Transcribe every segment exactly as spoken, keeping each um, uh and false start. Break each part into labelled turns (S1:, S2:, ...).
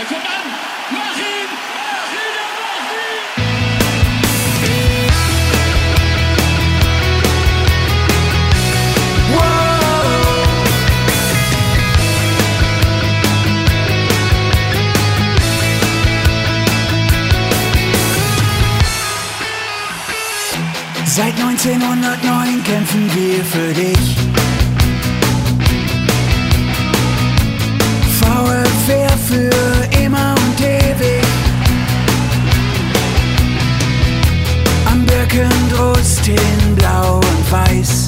S1: Der kommt an! Mach ihn! Mach ihn! Mach ihn!
S2: Seit neunzehnhundertneun kämpfen wir für dich. VfR für immer und ewig. Am Birkendrust in Blau und Weiß.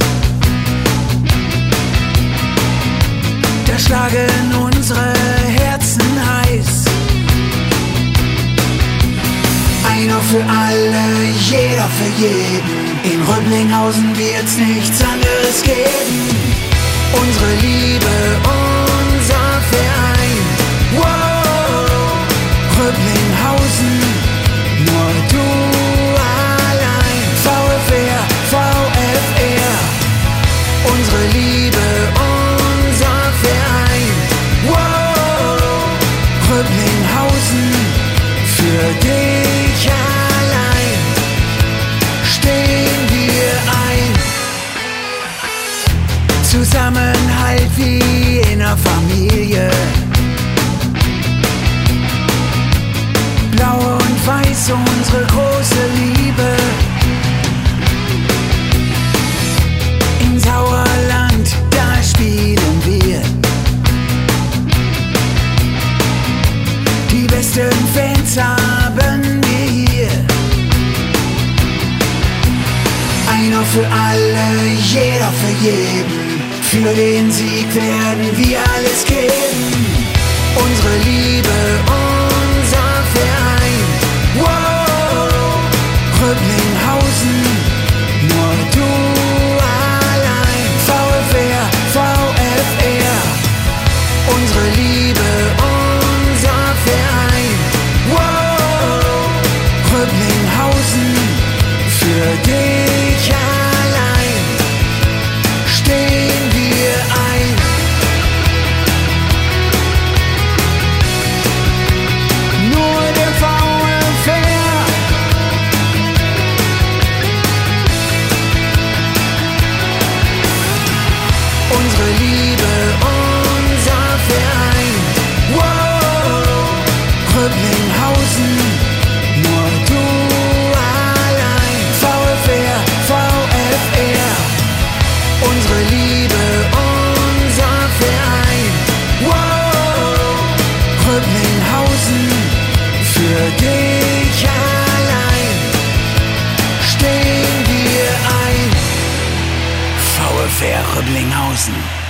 S2: Da schlagen unsere Herzen heiß. Einer für alle, jeder für jeden. In Röblinghausen wird's nichts anderes geben. Unsere Liebe, unser Verein. Wow, Röblinghausen, nur du allein. VfR, VfR, unsere Liebe, unser Verein. Wow, Röblinghausen, für dich allein stehen wir ein. Zusammenhalt wie in einer Familie. Blau und Weiß, unsere große Liebe. Im Sauerland, da spielen wir. Die besten Fans haben wir hier. Einer für alle, jeder für jeden. Für den Sieg werden wir alles geben. Unsere Liebe, unser Verein. Wow, Röblinghausen, nur du allein. VfR, VfR, unsere Liebe, unser Verein. Wow, Röblinghausen, für dich allein stehen wir ein. Nur der VfR. Unsere Liebe, unser Verein. Wow, Röblinghausen, nur du allein. VfR, VfR, unsere Liebe, unser Verein. Wow, Röblinghausen, für dich allein stehen wir ein. VfR Röblinghausen.